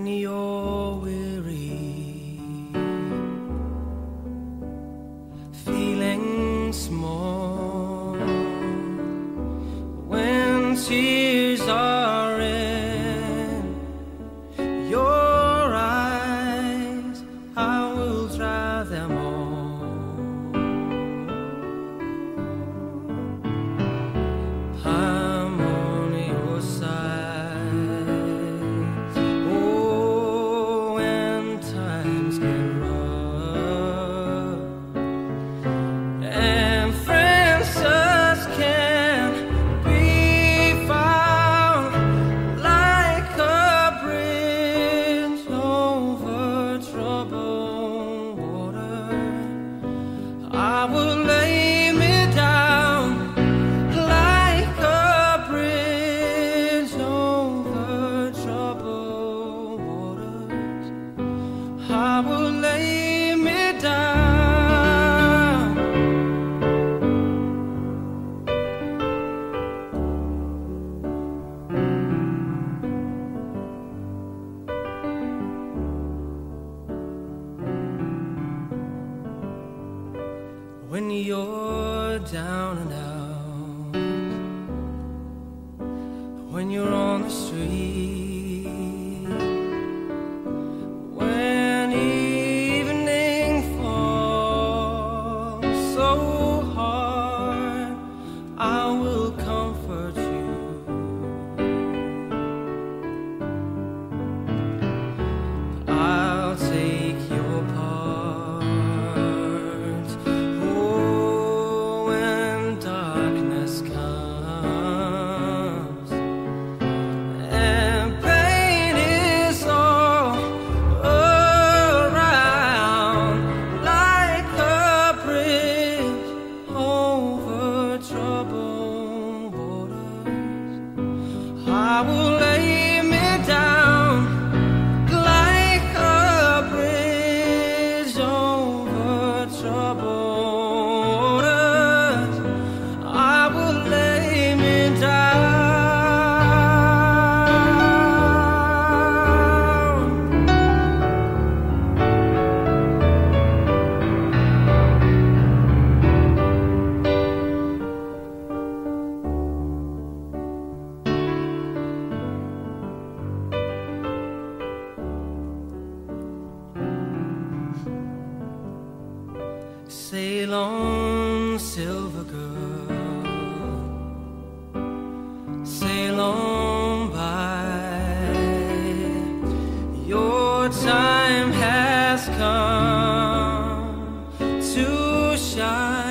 when you're weary, feeling small, when tears are in your eyes, I will dry them all. I'm on your side. Oh, when times get rough and friends just can't be found, like a bridge over troubled water, I will lay me down like a bridge over troubled waters. I will lay me down. When you're down and out, when you're on the street, when evening falls so hard, I will comfort you. I'll take your part. Oh, when darkness comes and pain is all around, like a bridge over troubled waters, I will lay me down like a bridge over troubled waters. I will lay me down. Sail on, silver girl, sail on by. Your time has come to shine.